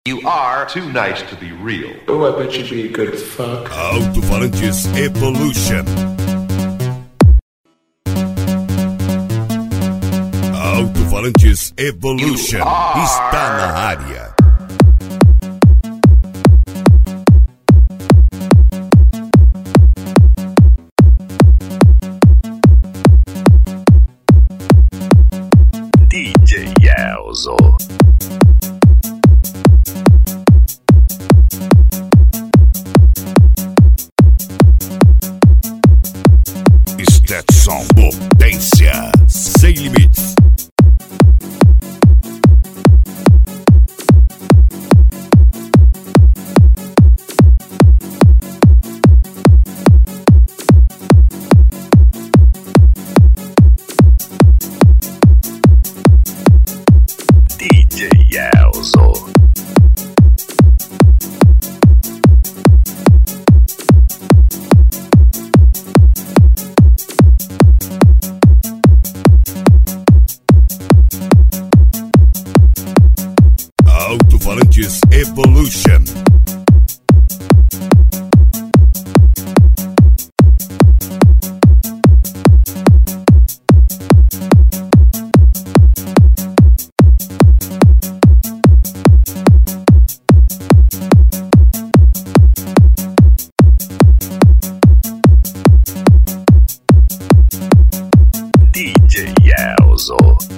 You are too nice to be real. Oh, I bet you'd be a good fuck. Alto-falantes Evolution. Alto-falantes Evolution está na área. DJ Elzo. Stetson Potência sem limites. DJ Elzo. Alto-falantes Evolution. DJ Elzo.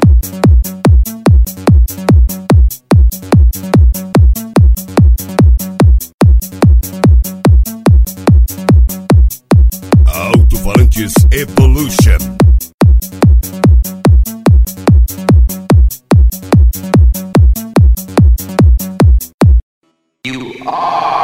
Alto-falantes Evolution. You are